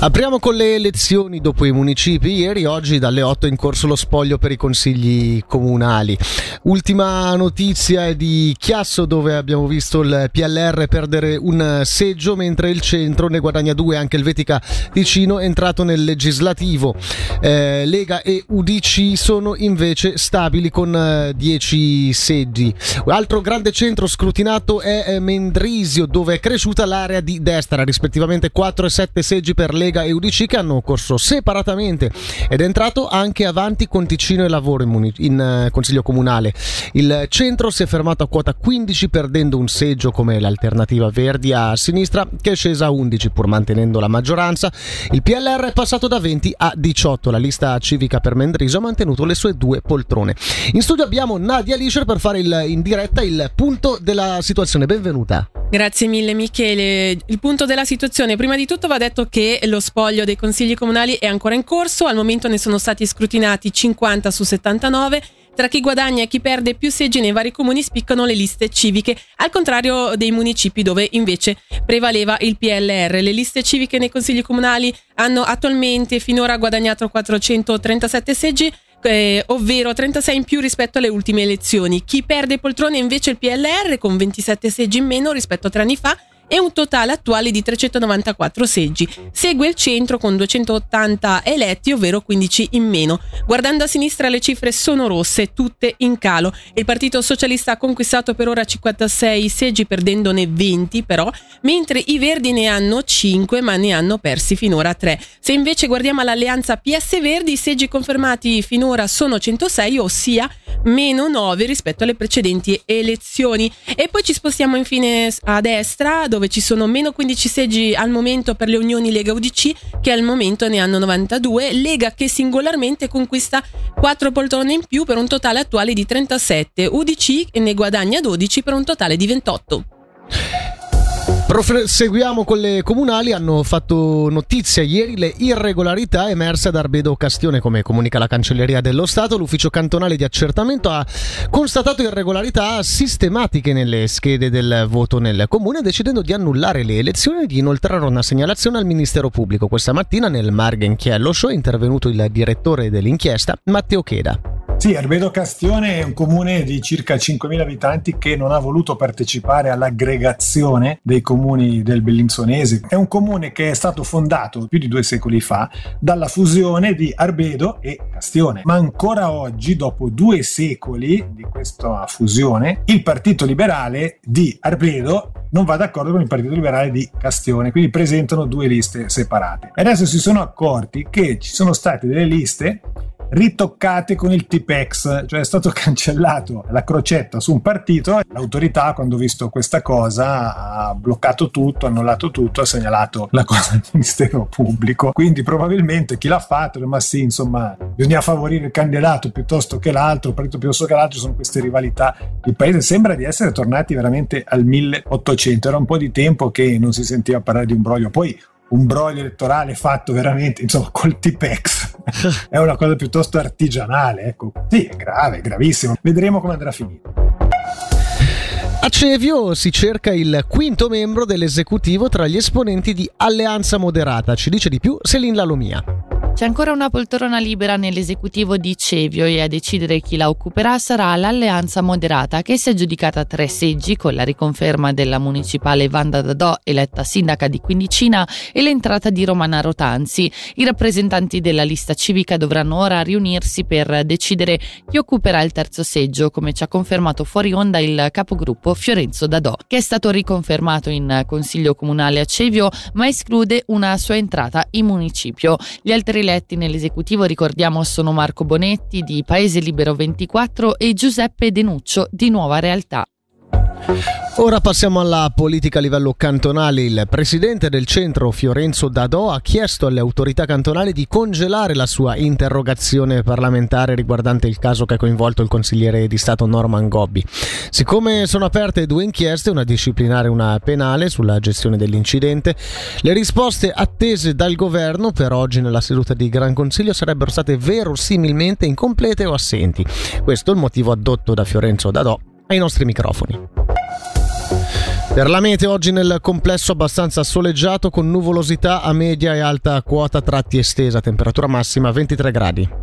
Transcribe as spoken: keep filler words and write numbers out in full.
Apriamo con le elezioni dopo i municipi. Ieri, oggi dalle otto è in corso lo spoglio per i consigli comunali. Ultima notizia è di Chiasso, dove abbiamo visto il P L R perdere un seggio, mentre il centro ne guadagna due. Anche il Vetica Ticino è entrato nel legislativo. Eh, Lega e U D C sono invece stabili con dieci seggi. Altro grande centro scrutinato è Mendrisio, dove è cresciuta l'area di destra, rispettivamente quattro e sette seggi per Lega e U D C, che hanno corso separatamente, ed è entrato anche Avanti con Ticino e Lavoro in, muni- in uh, Consiglio Comunale. Il centro si è fermato a quota quindici, perdendo un seggio come l'Alternativa Verdi a sinistra, che è scesa a undici pur mantenendo la maggioranza. Il P L R è passato da venti a diciotto. La lista civica per Mendrisio ha mantenuto le sue due poltrone. In studio abbiamo Nadia Lischer per fare il, in diretta il punto della situazione. Benvenuta. Grazie mille Michele. Il punto della situazione: prima di tutto va detto che lo spoglio dei consigli comunali è ancora in corso. Al momento ne sono stati scrutinati cinquanta su settantanove. Tra chi guadagna e chi perde più seggi nei vari comuni spiccano le liste civiche, al contrario dei municipi dove invece prevaleva il P L R. Le liste civiche nei consigli comunali hanno attualmente finora guadagnato quattrocentotrentasette seggi, Eh, ovvero trentasei in più rispetto alle ultime elezioni. Chi perde poltrone invece il P L R, con ventisette seggi in meno rispetto a tre anni fa e un totale attuale di trecentonovantaquattro seggi. Segue il centro con duecentottanta eletti, ovvero quindici in meno. Guardando a sinistra le cifre sono rosse, tutte in calo. Il Partito Socialista ha conquistato per ora cinquantasei seggi, perdendone venti però, mentre i Verdi ne hanno cinque, ma ne hanno persi finora tre. Se invece guardiamo all'alleanza P S Verdi, i seggi confermati finora sono centosei, ossia meno nove rispetto alle precedenti elezioni. E poi ci spostiamo infine a destra, dove ci sono meno quindici seggi al momento per le unioni Lega U D C, che al momento ne hanno novantadue. Lega che singolarmente conquista quattro poltrone in più per un totale attuale di trentasette. U D C ne guadagna dodici per un totale di ventotto. Proseguiamo con le comunali. Hanno fatto notizia ieri le irregolarità emerse ad Arbedo Castione. Come comunica la Cancelleria dello Stato, l'ufficio cantonale di accertamento ha constatato irregolarità sistematiche nelle schede del voto nel comune, decidendo di annullare le elezioni e di inoltrare una segnalazione al Ministero Pubblico. Questa mattina nel Marghenchiello Show è intervenuto il direttore dell'inchiesta, Matteo Cheda. Sì, Arbedo Castione è un comune di circa cinquemila abitanti che non ha voluto partecipare all'aggregazione dei comuni del Bellinzonese. È un comune che è stato fondato più di due secoli fa dalla fusione di Arbedo e Castione. Ma ancora oggi, dopo due secoli di questa fusione, il Partito Liberale di Arbedo non va d'accordo con il Partito Liberale di Castione, quindi presentano due liste separate. E adesso si sono accorti che ci sono state delle liste ritoccate con il Tipex, cioè è stato cancellato la crocetta su un partito. L'autorità, quando ha visto questa cosa, ha bloccato tutto, ha annullato tutto, ha segnalato la cosa al Ministero Pubblico. Quindi probabilmente chi l'ha fatto, ma sì, insomma, bisogna favorire il candidato piuttosto che l'altro, il partito piuttosto che l'altro. Sono queste rivalità. Il paese sembra di essere tornati veramente al milleottocento. Era un po' di tempo che non si sentiva parlare di un broglio. Poi un broglio elettorale fatto veramente, insomma, col Tipex è una cosa piuttosto artigianale, ecco. Sì, è grave, è gravissimo. Vedremo come andrà a finire. A Cevio si cerca il quinto membro dell'esecutivo tra gli esponenti di Alleanza Moderata. Ci dice di più Selin Lalomia. C'è ancora una poltrona libera nell'esecutivo di Cevio e a decidere chi la occuperà sarà l'Alleanza Moderata, che si è aggiudicata tre seggi con la riconferma della municipale Vanda Dadò, eletta sindaca di Quindicina, e l'entrata di Romana Rotanzi. I rappresentanti della lista civica dovranno ora riunirsi per decidere chi occuperà il terzo seggio, come ci ha confermato fuori onda il capogruppo Fiorenzo Dadò, che è stato riconfermato in Consiglio Comunale a Cevio, ma esclude una sua entrata in municipio. Gli altri eletti nell'esecutivo, ricordiamo, sono Marco Bonetti di Paese Libero ventiquattro e Giuseppe Denuccio di Nuova Realtà. Ora passiamo alla politica a livello cantonale. Il presidente del centro Fiorenzo Dadò ha chiesto alle autorità cantonali di congelare la sua interrogazione parlamentare riguardante il caso che ha coinvolto il consigliere di Stato Norman Gobbi. Siccome sono aperte due inchieste, una disciplinare e una penale, sulla gestione dell'incidente, le risposte attese dal governo per oggi nella seduta di Gran Consiglio sarebbero state verosimilmente incomplete o assenti. Questo è il motivo addotto da Fiorenzo Dadò ai nostri microfoni. Per la mete oggi nel complesso abbastanza soleggiato con nuvolosità a media e alta quota tratti estesa, temperatura massima ventitré gradi.